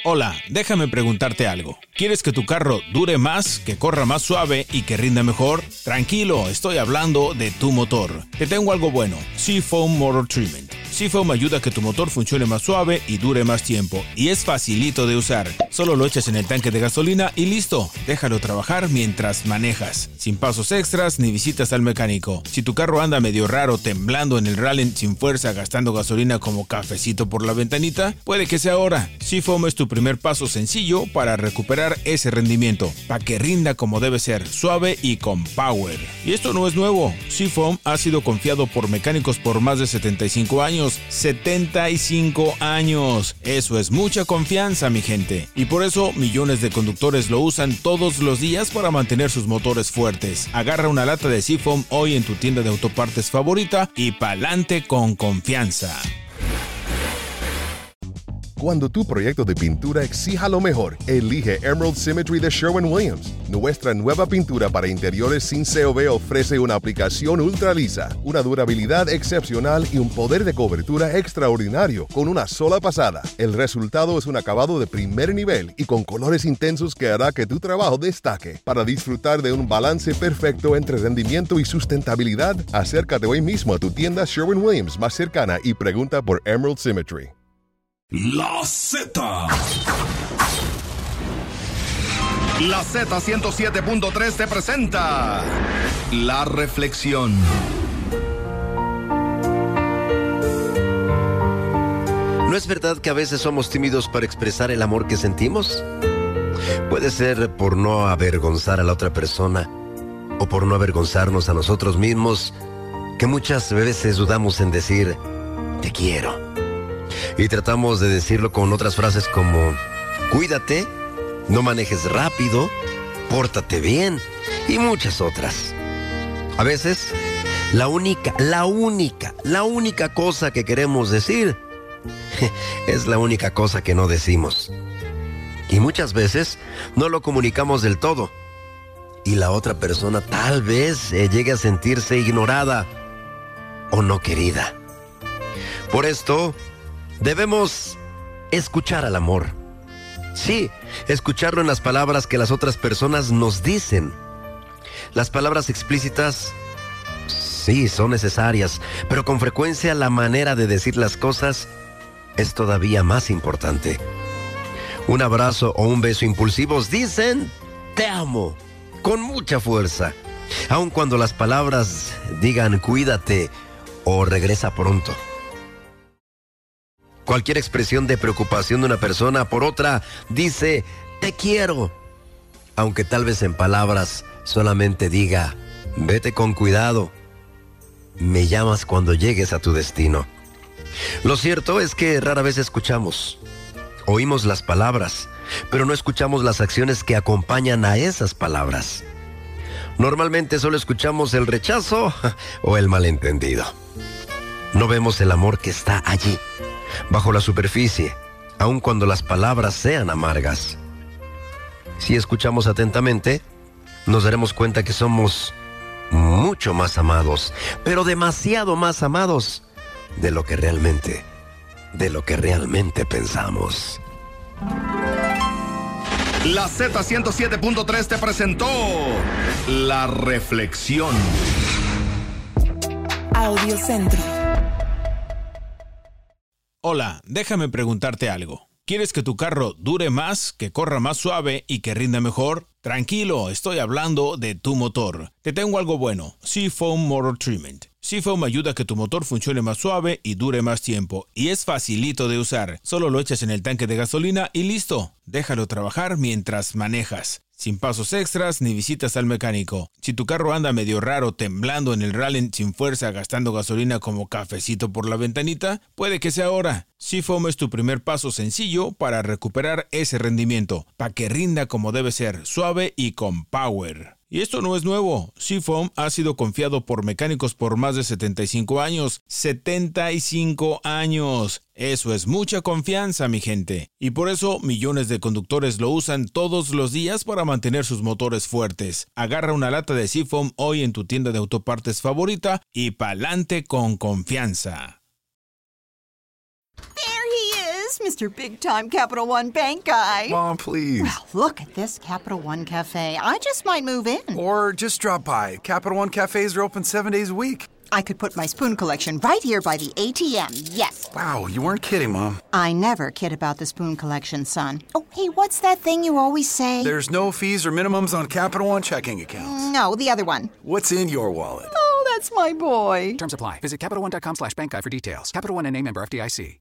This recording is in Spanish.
Hola, déjame preguntarte algo. ¿Quieres que tu carro dure más, que corra más suave y que rinda mejor? Tranquilo, estoy hablando de tu motor. Te tengo algo bueno, Seafoam Motor Treatment. Seafoam ayuda a que tu motor funcione más suave y dure más tiempo. Y es facilito de usar. Solo lo echas en el tanque de gasolina y listo. Déjalo trabajar mientras manejas. Sin pasos extras ni visitas al mecánico. Si tu carro anda medio raro, temblando en el rally sin fuerza, gastando gasolina como cafecito por la ventanita, puede que sea ahora. Seafoam es tu primer paso sencillo para recuperar ese rendimiento. Para que rinda como debe ser, suave y con power. Y esto no es nuevo. Seafoam ha sido confiado por mecánicos por más de 75 años. 75 años. Eso es mucha confianza, mi gente. Y por eso millones de conductores lo usan todos los días para mantener sus motores fuertes. Agarra una lata de Seafoam hoy en tu tienda de autopartes favorita y pa'lante con confianza. Cuando tu proyecto de pintura exija lo mejor, elige Emerald Symmetry de Sherwin-Williams. Nuestra nueva pintura para interiores sin COV ofrece una aplicación ultra lisa, una durabilidad excepcional y un poder de cobertura extraordinario con una sola pasada. El resultado es un acabado de primer nivel y con colores intensos que hará que tu trabajo destaque. Para disfrutar de un balance perfecto entre rendimiento y sustentabilidad, acércate hoy mismo a tu tienda Sherwin-Williams más cercana y pregunta por Emerald Symmetry. La Z. La Z107.3 te presenta La Reflexión. ¿No es verdad que a veces somos tímidos para expresar el amor que sentimos? Puede ser por no avergonzar a la otra persona o por no avergonzarnos a nosotros mismos, que muchas veces dudamos en decir te quiero. Y tratamos de decirlo con otras frases como cuídate, no manejes rápido, pórtate bien y muchas otras. A veces, la única cosa que queremos decir es la única cosa que no decimos. Y muchas veces no lo comunicamos del todo. Y la otra persona tal vez llegue a sentirse ignorada o no querida. Por esto, debemos escuchar al amor. Sí, escucharlo en las palabras que las otras personas nos dicen. Las palabras explícitas, sí, son necesarias, pero con frecuencia la manera de decir las cosas es todavía más importante. Un abrazo o un beso impulsivos dicen te amo con mucha fuerza, aun cuando las palabras digan cuídate o regresa pronto. Cualquier expresión de preocupación de una persona por otra dice te quiero, aunque tal vez en palabras solamente diga vete con cuidado, me llamas cuando llegues a tu destino. Lo cierto es que rara vez oímos las palabras, pero no escuchamos las acciones que acompañan a esas palabras. Normalmente solo escuchamos el rechazo o el malentendido. No vemos el amor que está allí, bajo la superficie, aun cuando las palabras sean amargas. Si escuchamos atentamente, nos daremos cuenta que somos mucho más amados, pero demasiado más amados de lo que realmente pensamos. La Z107.3 te presentó La Reflexión. Audio Centro. Hola, déjame preguntarte algo. ¿Quieres que tu carro dure más, que corra más suave y que rinda mejor? Tranquilo, estoy hablando de tu motor. Te tengo algo bueno, Seafoam Motor Treatment. Seafoam ayuda a que tu motor funcione más suave y dure más tiempo. Y es facilito de usar. Solo lo echas en el tanque de gasolina y listo. Déjalo trabajar mientras manejas. Sin pasos extras ni visitas al mecánico. Si tu carro anda medio raro, temblando en el rally sin fuerza, gastando gasolina como cafecito por la ventanita, puede que sea ahora. Seafoam es tu primer paso sencillo para recuperar ese rendimiento. Para que rinda como debe ser, suave y con power. Y esto no es nuevo. Seafoam ha sido confiado por mecánicos por más de 75 años. 75 años. Eso es mucha confianza, mi gente. Y por eso millones de conductores lo usan todos los días para mantener sus motores fuertes. Agarra una lata de Seafoam hoy en tu tienda de autopartes favorita y pa'lante con confianza. There he is! is Mr. Big Time Capital One Bank guy. Mom, please. Well, look at this Capital One Cafe. I just might move in. Or just drop by. Capital One cafes are open 7 days a week. I could put my spoon collection right here by the ATM, yes. Wow, you weren't kidding, Mom. I never kid about the spoon collection, son. Oh, hey, what's that thing you always say? There's no fees or minimums on Capital One checking accounts. No, the other one. What's in your wallet? Oh, that's my boy. Terms apply. Visit CapitalOne.com/bankguide for details. Capital One NA, member FDIC.